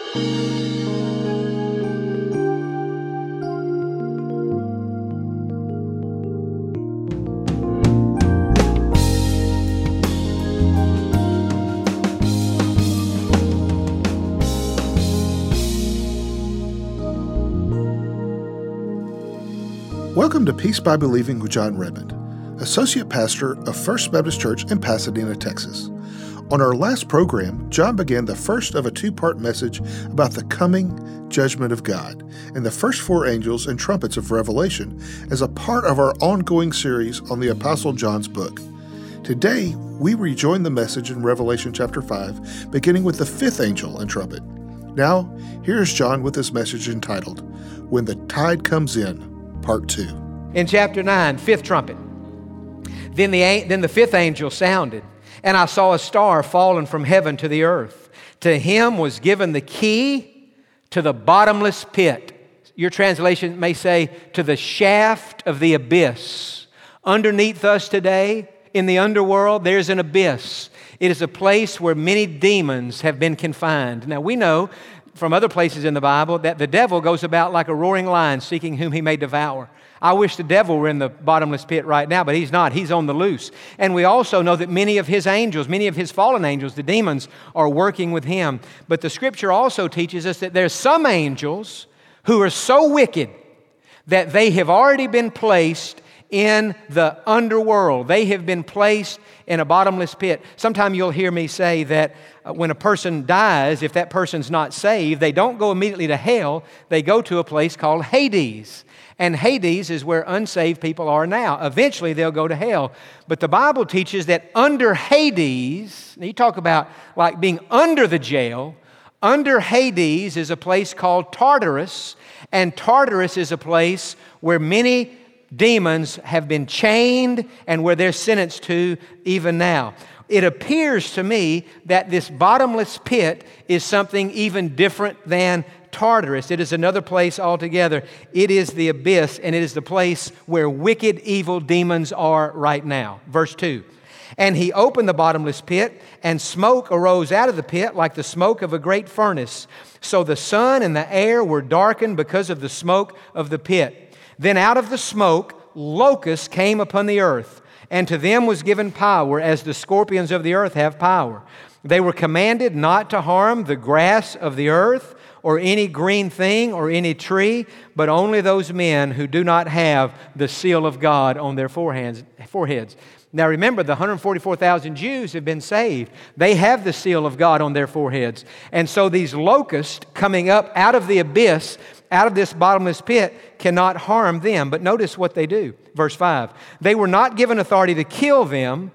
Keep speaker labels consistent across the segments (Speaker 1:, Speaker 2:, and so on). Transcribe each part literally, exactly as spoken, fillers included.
Speaker 1: Welcome to Peace by Believing with John Redmond, Associate Pastor of First Baptist Church in Pasadena, Texas. On our last program, John began the first of a two-part message about the coming judgment of God and the first four angels and trumpets of Revelation as a part of our ongoing series on the Apostle John's book. Today, we rejoin the message in Revelation chapter five, beginning with the fifth angel and trumpet. Now, here's John with his message entitled, When the Tide Comes In, Part two.
Speaker 2: In chapter nine, fifth trumpet. Then the, then the fifth angel sounded, and I saw a star fallen from heaven to the earth. To him was given the key to the bottomless pit. Your translation may say, to the shaft of the abyss. Underneath us today, in the underworld, there's an abyss. It is a place where many demons have been confined. Now, we know from other places in the Bible that the devil goes about like a roaring lion seeking whom he may devour. I wish the devil were in the bottomless pit right now, but he's not. He's on the loose. And we also know that many of his angels, many of his fallen angels, the demons, are working with him. But the Scripture also teaches us that there's some angels who are so wicked that they have already been placed in the underworld. They have been placed in a bottomless pit. Sometime you'll hear me say that uh, when a person dies, if that person's not saved, they don't go immediately to hell. They go to a place called Hades. And Hades is where unsaved people are now. Eventually, they'll go to hell. But the Bible teaches that under Hades, you talk about like being under the jail, under Hades is a place called Tartarus. And Tartarus is a place where many demons have been chained and where they're sentenced to even now. It appears to me that this bottomless pit is something even different than Tartarus. It is another place altogether. It is the abyss, and it is the place where wicked, evil demons are right now. Verse two. And he opened the bottomless pit, and smoke arose out of the pit like the smoke of a great furnace. So the sun and the air were darkened because of the smoke of the pit. Then out of the smoke, locusts came upon the earth, and to them was given power as the scorpions of the earth have power. They were commanded not to harm the grass of the earth or any green thing or any tree, but only those men who do not have the seal of God on their foreheads. foreheads. Now remember, the one hundred forty-four thousand Jews have been saved. They have the seal of God on their foreheads. And so these locusts coming up out of the abyss, out of this bottomless pit, cannot harm them. But notice what they do. Verse five. They were not given authority to kill them,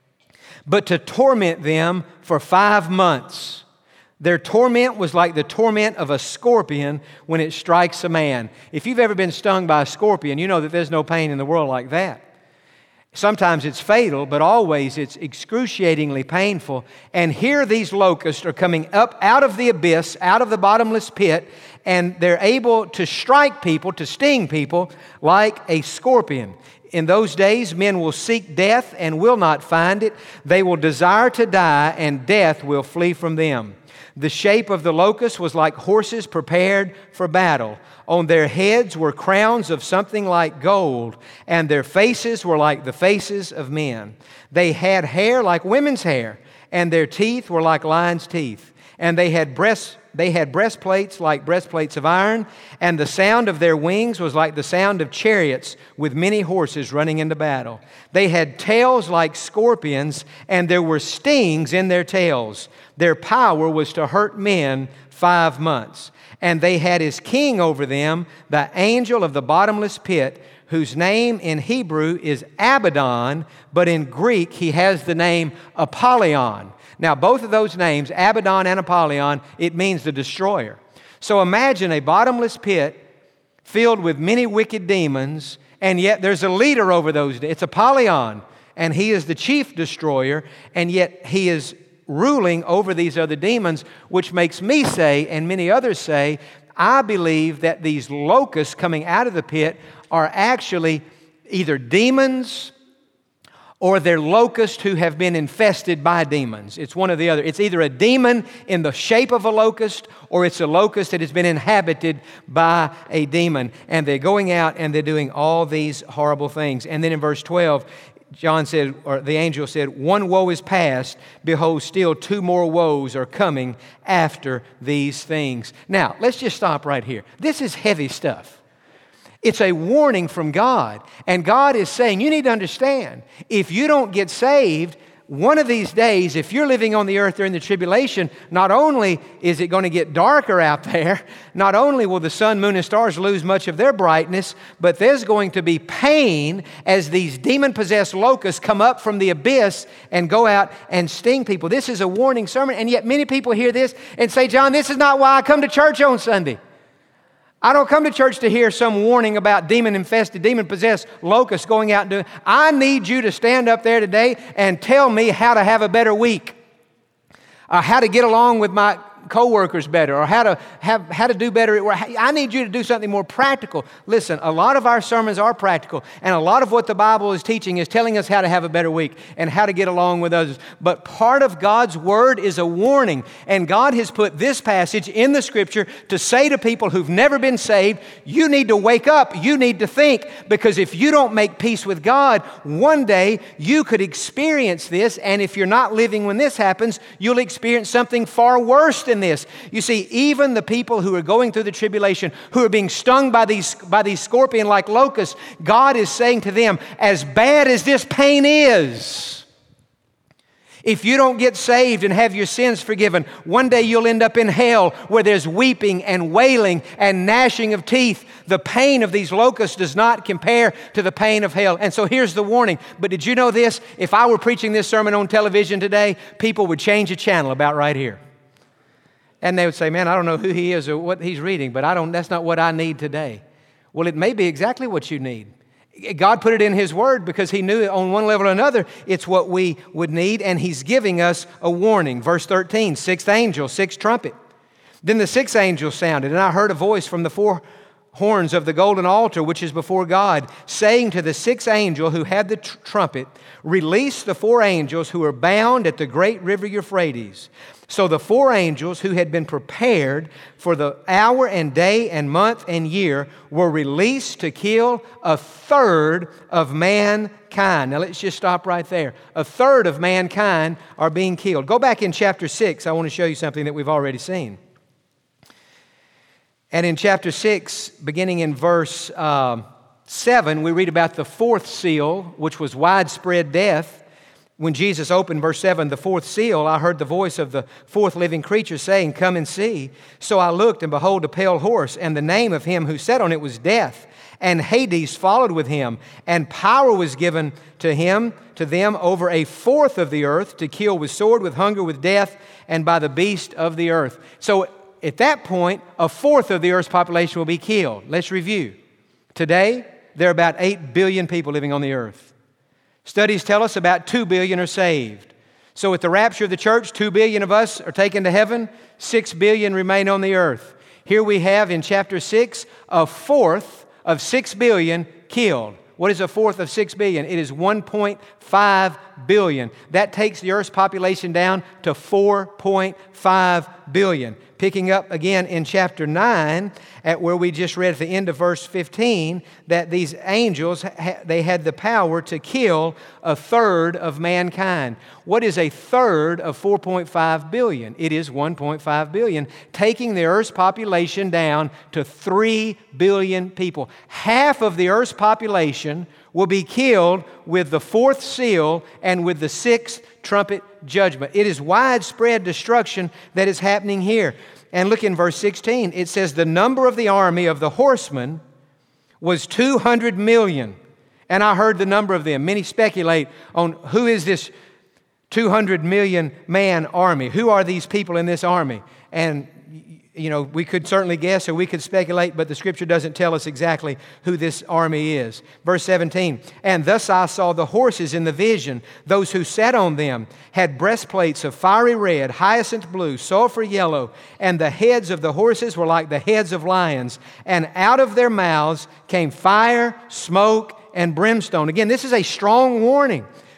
Speaker 2: but to torment them for five months. Their torment was like the torment of a scorpion when it strikes a man. If you've ever been stung by a scorpion, you know that there's no pain in the world like that. Sometimes it's fatal, but always it's excruciatingly painful. And here these locusts are coming up out of the abyss, out of the bottomless pit, and they're able to strike people, to sting people like a scorpion. In those days, men will seek death and will not find it. They will desire to die, and death will flee from them. The shape of the locust was like horses prepared for battle. On their heads were crowns of something like gold, and their faces were like the faces of men. They had hair like women's hair, and their teeth were like lions' teeth. And they had breasts, they had breastplates like breastplates of iron, and the sound of their wings was like the sound of chariots with many horses running into battle. They had tails like scorpions, and there were stings in their tails. Their power was to hurt men five months. And they had his king over them, the angel of the bottomless pit, whose name in Hebrew is Abaddon, but in Greek he has the name Apollyon. Now, both of those names, Abaddon and Apollyon, it means the destroyer. So imagine a bottomless pit filled with many wicked demons, and yet there's a leader over those. It's Apollyon, and he is the chief destroyer, and yet he is ruling over these other demons, which makes me say, and many others say, I believe that these locusts coming out of the pit are actually either demons or they're locusts who have been infested by demons. It's one or the other. It's either a demon in the shape of a locust, or it's a locust that has been inhabited by a demon. And they're going out and they're doing all these horrible things. And then in verse twelve, John said, or the angel said, one woe is past. Behold, still two more woes are coming after these things. Now, let's just stop right here. This is heavy stuff. It's a warning from God. And God is saying, you need to understand, if you don't get saved, one of these days, if you're living on the earth during the tribulation, not only is it going to get darker out there, not only will the sun, moon, and stars lose much of their brightness, but there's going to be pain as these demon-possessed locusts come up from the abyss and go out and sting people. This is a warning sermon, and yet many people hear this and say, John, this is not why I come to church on Sunday. I don't come to church to hear some warning about demon-infested, demon-possessed locusts going out and doing. I need you to stand up there today and tell me how to have a better week, uh, how to get along with my co-workers better, or how to have how to do better at work. I need you to do something more practical. Listen, a lot of our sermons are practical, and a lot of what the Bible is teaching is telling us how to have a better week and how to get along with others. But part of God's Word is a warning, and God has put this passage in the Scripture to say to people who've never been saved, you need to wake up, you need to think, because if you don't make peace with God, one day you could experience this, and if you're not living when this happens, you'll experience something far worse than this. You see, even the people who are going through the tribulation, who are being stung by these, by these scorpion-like locusts, God is saying to them, as bad as this pain is, if you don't get saved and have your sins forgiven, one day you'll end up in hell where there's weeping and wailing and gnashing of teeth. The pain of these locusts does not compare to the pain of hell. And so here's the warning. But did you know this? If I were preaching this sermon on television today, people would change the channel about right here. And they would say, man, I don't know who he is or what he's reading, but I don't. That's not what I need today. Well, it may be exactly what you need. God put it in His Word because He knew on one level or another it's what we would need, and He's giving us a warning. Verse thirteen, sixth angel, sixth trumpet. Then the sixth angel sounded, and I heard a voice from the four horns of the golden altar which is before God, saying to the sixth angel who had the tr- trumpet, release the four angels who are bound at the great river Euphrates. So the four angels who had been prepared for the hour and day and month and year were released to kill a third of mankind. Now let's just stop right there. A third of mankind are being killed. Go back in chapter six. I want to show you something that we've already seen. And in chapter six, beginning in verse uh, seven, we read about the fourth seal, which was widespread death. When Jesus opened, verse seven, the fourth seal, I heard the voice of the fourth living creature saying, come and see. So I looked, and behold, a pale horse, and the name of him who sat on it was Death. And Hades followed with him, and power was given to him, to them, over a fourth of the earth, to kill with sword, with hunger, with death, and by the beast of the earth. So at that point, a fourth of the earth's population will be killed. Let's review. Today, there are about eight billion people living on the earth. Studies tell us about two billion are saved. So at the rapture of the church, two billion of us are taken to heaven, six billion remain on the earth. Here we have in chapter six, a fourth of six billion killed. What is a fourth of six billion? It is one point five billion. That takes the earth's population down to four point five billion. Picking up again in chapter nine, at where we just read at the end of verse fifteen, that these angels, they had the power to kill a third of mankind. What is a third of four point five billion? It is one point five billion, taking the earth's population down to three billion people. Half of the earth's population will be killed with the fourth seal and with the sixth trumpet judgment. It is widespread destruction that is happening here. And look in verse sixteen. It says, the number of the army of the horsemen was two hundred million. And I heard the number of them. Many speculate on who is this two hundred million man army. Who are these people in this army? And you know, we could certainly guess or we could speculate, but the Scripture doesn't tell us exactly who this army is. Verse seventeen, and thus I saw the horses in the vision. Those who sat on them had breastplates of fiery red, hyacinth blue, sulfur yellow, and the heads of the horses were like the heads of lions. And out of their mouths came fire, smoke, and brimstone. Again, this is a strong warning.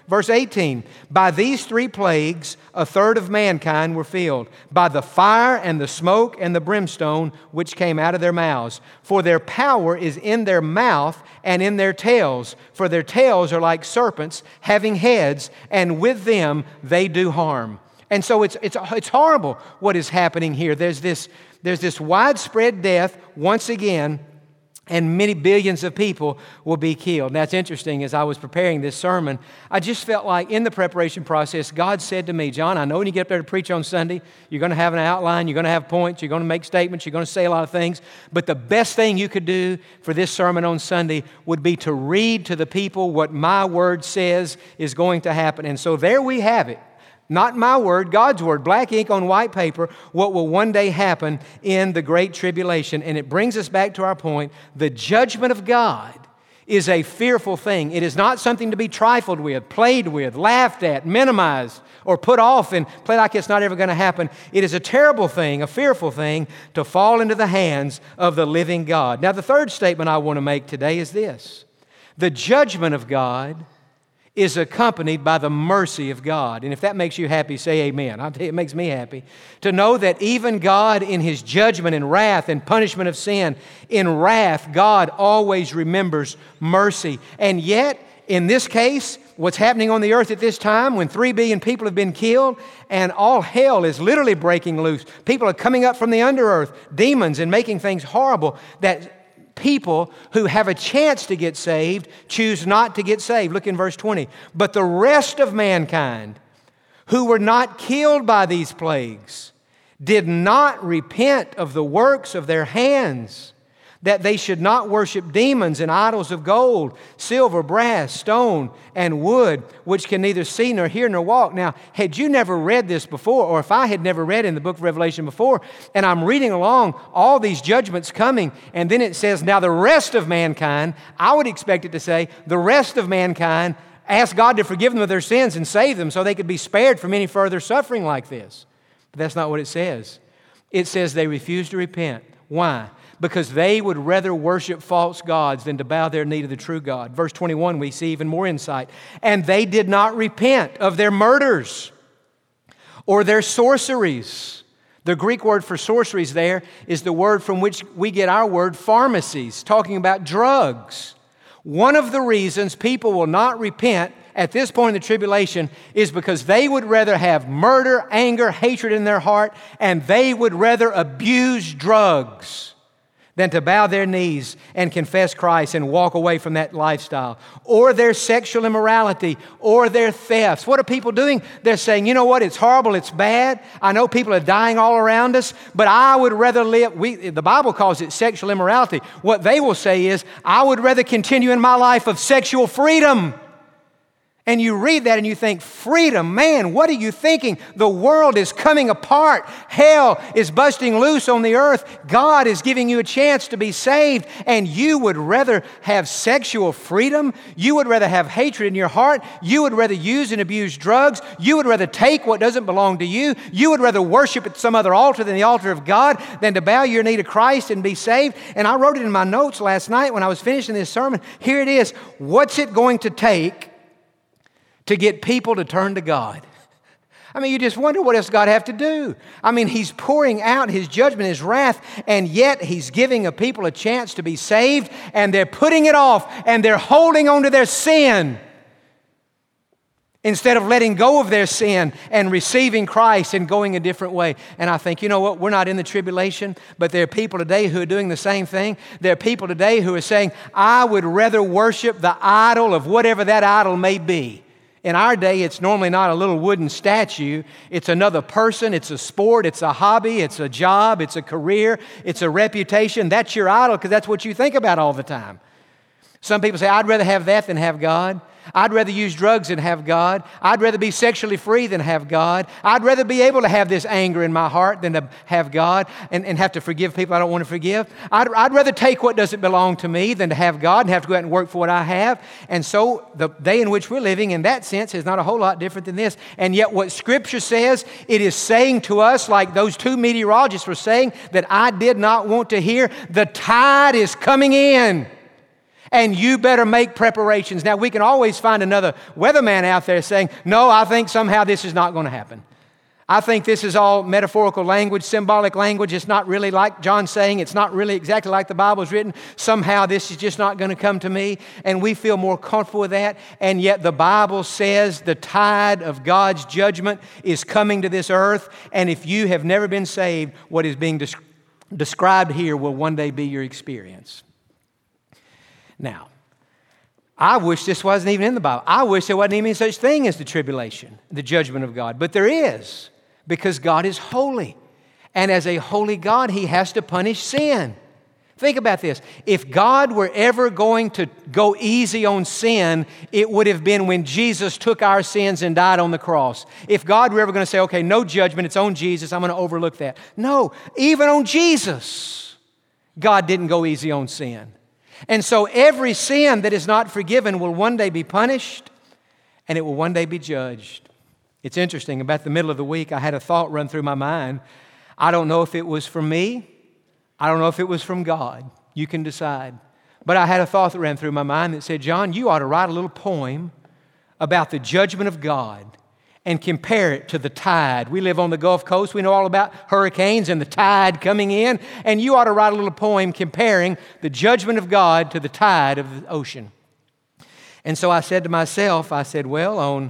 Speaker 2: Verse eighteen, by these three plagues, a third of mankind were filled, by the fire and the smoke and the brimstone which came out of their mouths. For their power is in their mouth and in their tails, for their tails are like serpents having heads, and with them they do harm. And so it's, it's, it's horrible what is happening here. There's this, there's this widespread death once again, and many billions of people will be killed. Now, it's interesting, as I was preparing this sermon, I just felt like in the preparation process, God said to me, John, I know when you get up there to preach on Sunday, you're going to have an outline, you're going to have points, you're going to make statements, you're going to say a lot of things, but the best thing you could do for this sermon on Sunday would be to read to the people what my word says is going to happen. And so there we have it. Not my word, God's word, black ink on white paper, what will one day happen in the Great Tribulation. And it brings us back to our point. The judgment of God is a fearful thing. It is not something to be trifled with, played with, laughed at, minimized, or put off and play like it's not ever going to happen. It is a terrible thing, a fearful thing, to fall into the hands of the living God. Now, the third statement I want to make today is this. The judgment of God is accompanied by the mercy of God. And if that makes you happy, say amen. I'll tell you, it makes me happy to know that even God in His judgment and wrath and punishment of sin, in wrath, God always remembers mercy. And yet, in this case, what's happening on the earth at this time when three billion people have been killed and all hell is literally breaking loose. People are coming up from the underearth, demons, and making things horrible, that people who have a chance to get saved choose not to get saved. Look in verse twenty. But the rest of mankind who were not killed by these plagues did not repent of the works of their hands, that they should not worship demons and idols of gold, silver, brass, stone, and wood, which can neither see nor hear nor walk. Now, had you never read this before, or if I had never read in the book of Revelation before, and I'm reading along all these judgments coming, and then it says, now the rest of mankind, I would expect it to say, the rest of mankind ask God to forgive them of their sins and save them so they could be spared from any further suffering like this. But that's not what it says. It says they refused to repent. Why? Because they would rather worship false gods than to bow their knee to the true God. Verse twenty-one, we see even more insight. And they did not repent of their murders or their sorceries. The Greek word for sorceries there is the word from which we get our word pharmacies, talking about drugs. One of the reasons people will not repent at this point in the tribulation is because they would rather have murder, anger, hatred in their heart, and they would rather abuse drugs than to bow their knees and confess Christ and walk away from that lifestyle. Or their sexual immorality, or their thefts. What are people doing? They're saying, you know what, it's horrible, it's bad. I know people are dying all around us, but I would rather live, we, the Bible calls it sexual immorality. What they will say is, I would rather continue in my life of sexual freedom. And you read that and you think, freedom, man, what are you thinking? The world is coming apart. Hell is busting loose on the earth. God is giving you a chance to be saved. And you would rather have sexual freedom? You would rather have hatred in your heart? You would rather use and abuse drugs? You would rather take what doesn't belong to you? You would rather worship at some other altar than the altar of God than to bow your knee to Christ and be saved? And I wrote it in my notes last night when I was finishing this sermon. Here it is. What's it going to take to get people to turn to God? I mean, you just wonder what else God have to do. I mean, He's pouring out His judgment, His wrath, and yet He's giving a people a chance to be saved, and they're putting it off, and they're holding on to their sin instead of letting go of their sin and receiving Christ and going a different way. And I think, you know what, we're not in the tribulation, but there are people today who are doing the same thing. There are people today who are saying, I would rather worship the idol of whatever that idol may be. In our day, it's normally not a little wooden statue. It's another person, it's a sport, it's a hobby, it's a job, it's a career, it's a reputation. That's your idol because that's what you think about all the time. Some people say, I'd rather have that than have God. I'd rather use drugs than have God. I'd rather be sexually free than have God. I'd rather be able to have this anger in my heart than to have God and, and have to forgive people I don't want to forgive. I'd, I'd rather take what doesn't belong to me than to have God and have to go out and work for what I have. And so the day in which we're living in that sense is not a whole lot different than this. And yet what Scripture says, it is saying to us, like those two meteorologists were saying that I did not want to hear, the tide is coming in. And you better make preparations. Now, we can always find another weatherman out there saying, no, I think somehow this is not going to happen. I think this is all metaphorical language, symbolic language. It's not really like John's saying. It's not really exactly like the Bible is written. Somehow this is just not going to come to me. And we feel more comfortable with that. And yet the Bible says the tide of God's judgment is coming to this earth. And if you have never been saved, what is being des- described here will one day be your experience. Now, I wish this wasn't even in the Bible. I wish there wasn't even such thing as the tribulation, the judgment of God. But there is, because God is holy. And as a holy God, He has to punish sin. Think about this. If God were ever going to go easy on sin, it would have been when Jesus took our sins and died on the cross. If God were ever going to say, okay, no judgment, it's on Jesus, I'm going to overlook that. No, even on Jesus, God didn't go easy on sin. And so every sin that is not forgiven will one day be punished, and it will one day be judged. It's interesting, about the middle of the week, I had a thought run through my mind. I don't know if it was from me. I don't know if it was from God. You can decide. But I had a thought that ran through my mind that said, John, you ought to write a little poem about the judgment of God and compare it to the tide. We live on the Gulf Coast. We know all about hurricanes and the tide coming in. And you ought to write a little poem comparing the judgment of God to the tide of the ocean. And so I said to myself, I said, well, on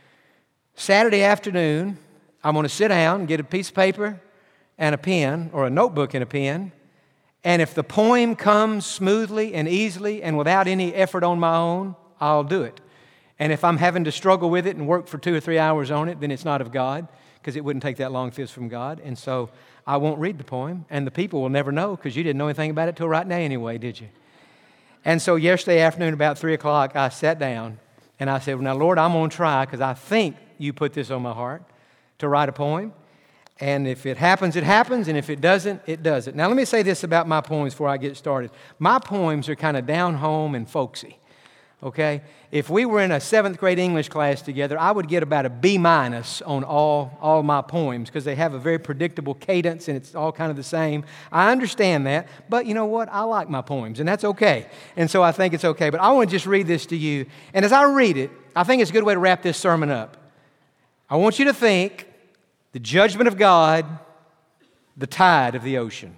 Speaker 2: Saturday afternoon, I'm going to sit down and get a piece of paper and a pen, or a notebook and a pen. And if the poem comes smoothly and easily and without any effort on my own, I'll do it. And if I'm having to struggle with it and work for two or three hours on it, then it's not of God, because it wouldn't take that long if it's from God. And so I won't read the poem, and the people will never know, because you didn't know anything about it till right now anyway, did you? And so yesterday afternoon, about three o'clock, I sat down, and I said, well, now, Lord, I'm going to try, because I think you put this on my heart to write a poem. And if it happens, it happens, and if it doesn't, it doesn't. Now, let me say this about my poems before I get started. My poems are kind of down home and folksy. Okay? If we were in a seventh grade English class together, I would get about a B minus on all, all my poems, because they have a very predictable cadence and it's all kind of the same. I understand that, but you know what? I like my poems, and that's okay. And so I think it's okay. But I want to just read this to you. And as I read it, I think it's a good way to wrap this sermon up. I want you to think the judgment of God, the tide of the ocean.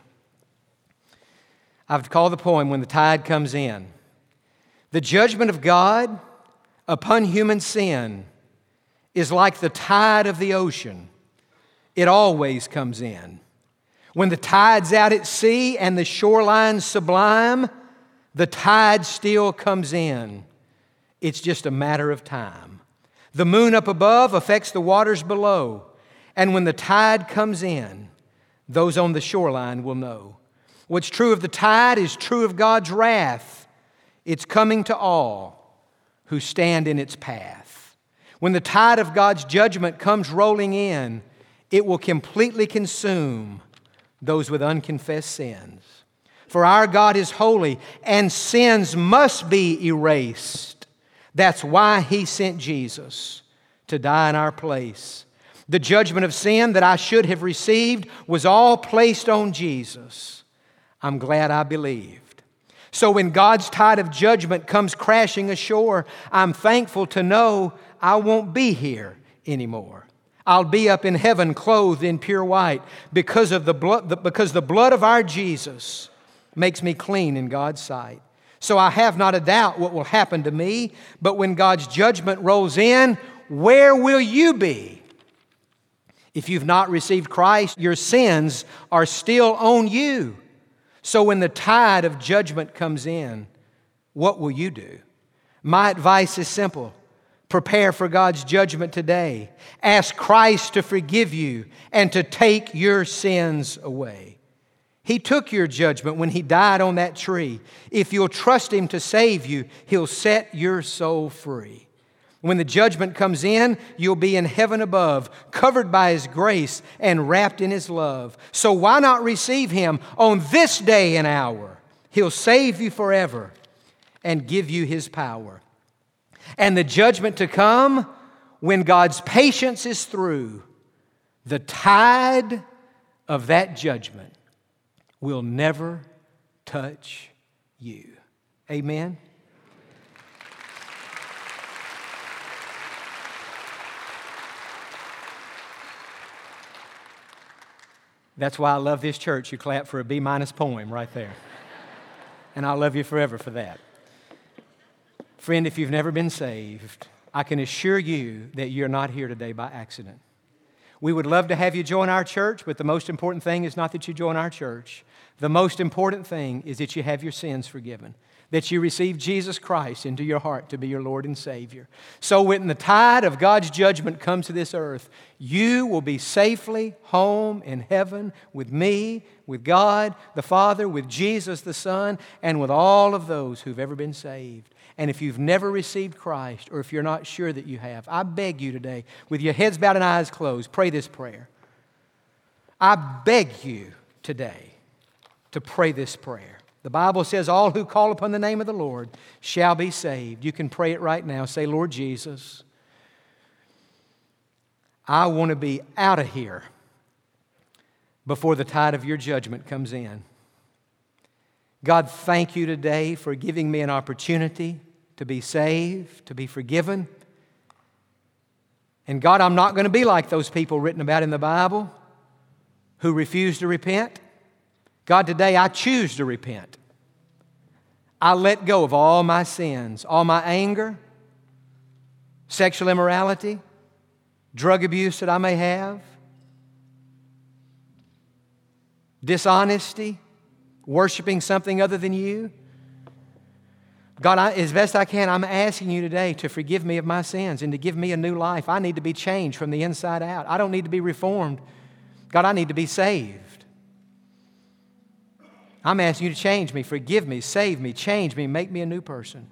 Speaker 2: I've called the poem When the Tide Comes In. The judgment of God upon human sin is like the tide of the ocean. It always comes in. When the tide's out at sea and the shoreline's sublime, the tide still comes in. It's just a matter of time. The moon up above affects the waters below. And when the tide comes in, those on the shoreline will know. What's true of the tide is true of God's wrath. It's coming to all who stand in its path. When the tide of God's judgment comes rolling in, it will completely consume those with unconfessed sins. For our God is holy, and sins must be erased. That's why He sent Jesus to die in our place. The judgment of sin that I should have received was all placed on Jesus. I'm glad I believed. So when God's tide of judgment comes crashing ashore, I'm thankful to know I won't be here anymore. I'll be up in heaven clothed in pure white because of the blood, because the blood of our Jesus makes me clean in God's sight. So I have not a doubt what will happen to me, but when God's judgment rolls in, where will you be? If you've not received Christ, your sins are still on you. So when the tide of judgment comes in, what will you do? My advice is simple. Prepare for God's judgment today. Ask Christ to forgive you and to take your sins away. He took your judgment when He died on that tree. If you'll trust Him to save you, He'll set your soul free. When the judgment comes in, you'll be in heaven above, covered by His grace and wrapped in His love. So why not receive Him on this day and hour? He'll save you forever and give you His power. And the judgment to come, when God's patience is through, the tide of that judgment will never touch you. Amen? That's why I love this church. You clap for a B-minus poem right there. And I'll love you forever for that. Friend, if you've never been saved, I can assure you that you're not here today by accident. We would love to have you join our church, but the most important thing is not that you join our church. The most important thing is that you have your sins forgiven, that you receive Jesus Christ into your heart to be your Lord and Savior. So when the tide of God's judgment comes to this earth, you will be safely home in heaven with me, with God the Father, with Jesus the Son, and with all of those who've ever been saved. And if you've never received Christ, or if you're not sure that you have, I beg you today, with your heads bowed and eyes closed, pray this prayer. I beg you today to pray this prayer. The Bible says, all who call upon the name of the Lord shall be saved. You can pray it right now. Say, Lord Jesus, I want to be out of here before the tide of your judgment comes in. God, thank you today for giving me an opportunity to be saved, to be forgiven. And God, I'm not going to be like those people written about in the Bible who refuse to repent. God, today I choose to repent. I let go of all my sins, all my anger, sexual immorality, drug abuse that I may have, dishonesty, worshiping something other than you. God, I, as best I can, I'm asking you today to forgive me of my sins and to give me a new life. I need to be changed from the inside out. I don't need to be reformed. God, I need to be saved. I'm asking you to change me, forgive me, save me, change me, make me a new person.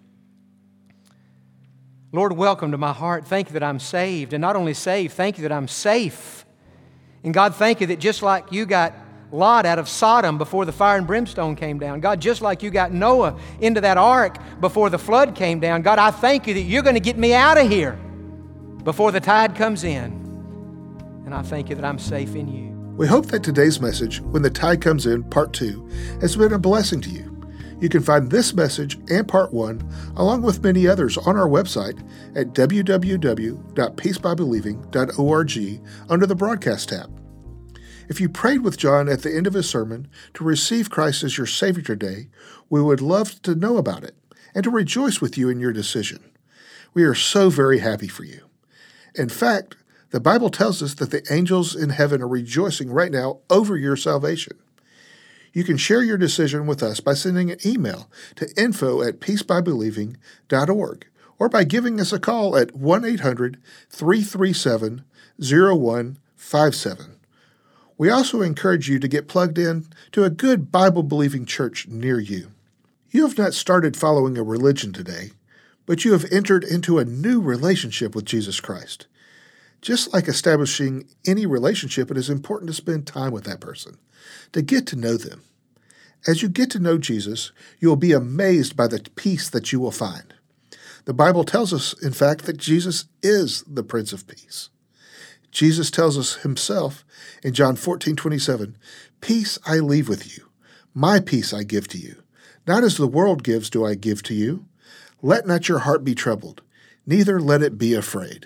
Speaker 2: Lord, welcome to my heart. Thank you that I'm saved. And not only saved, thank you that I'm safe. And God, thank you that just like you got Lot out of Sodom before the fire and brimstone came down, God, just like you got Noah into that ark before the flood came down, God, I thank you that you're going to get me out of here before the tide comes in. And I thank you that I'm safe in you.
Speaker 1: We hope that today's message, When the Tide Comes In, Part two, has been a blessing to you. You can find this message and Part one, along with many others, on our website at w w w dot peace by believing dot org under the Broadcast tab. If you prayed with John at the end of his sermon to receive Christ as your Savior today, we would love to know about it and to rejoice with you in your decision. We are so very happy for you. In fact, the Bible tells us that the angels in heaven are rejoicing right now over your salvation. You can share your decision with us by sending an email to info at peace by believing dot org or by giving us a call at one eight hundred, three three seven, zero one five seven. We also encourage you to get plugged in to a good Bible-believing church near you. You have not started following a religion today, but you have entered into a new relationship with Jesus Christ. Just like establishing any relationship, it is important to spend time with that person, to get to know them. As you get to know Jesus, you will be amazed by the peace that you will find. The Bible tells us, in fact, that Jesus is the Prince of Peace. Jesus tells us himself in John fourteen twenty-seven, "Peace I leave with you, my peace I give to you. Not as the world gives do I give to you. Let not your heart be troubled, neither let it be afraid."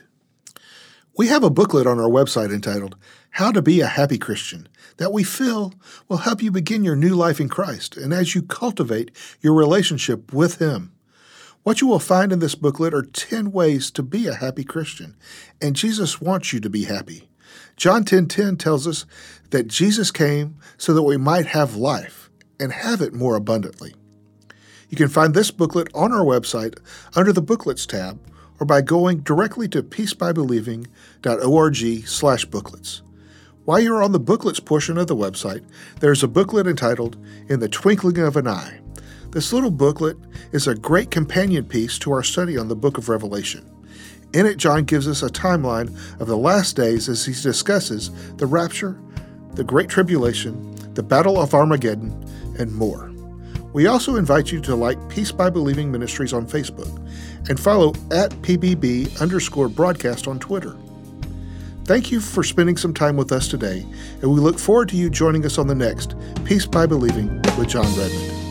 Speaker 1: We have a booklet on our website entitled, How to Be a Happy Christian, that we feel will help you begin your new life in Christ and as you cultivate your relationship with Him. What you will find in this booklet are ten ways to be a happy Christian, and Jesus wants you to be happy. John ten ten tells us that Jesus came so that we might have life and have it more abundantly. You can find this booklet on our website under the Booklets tab, or by going directly to peace by believing dot org slash booklets. While you're on the booklets portion of the website, there's a booklet entitled In the Twinkling of an Eye. This little booklet is a great companion piece to our study on the book of Revelation. In it, John gives us a timeline of the last days as he discusses the rapture, the Great Tribulation, the Battle of Armageddon, and more. We also invite you to like Peace by Believing Ministries on Facebook and follow at P B B underscore broadcast on Twitter. Thank you for spending some time with us today, and we look forward to you joining us on the next Peace by Believing with John Redmond.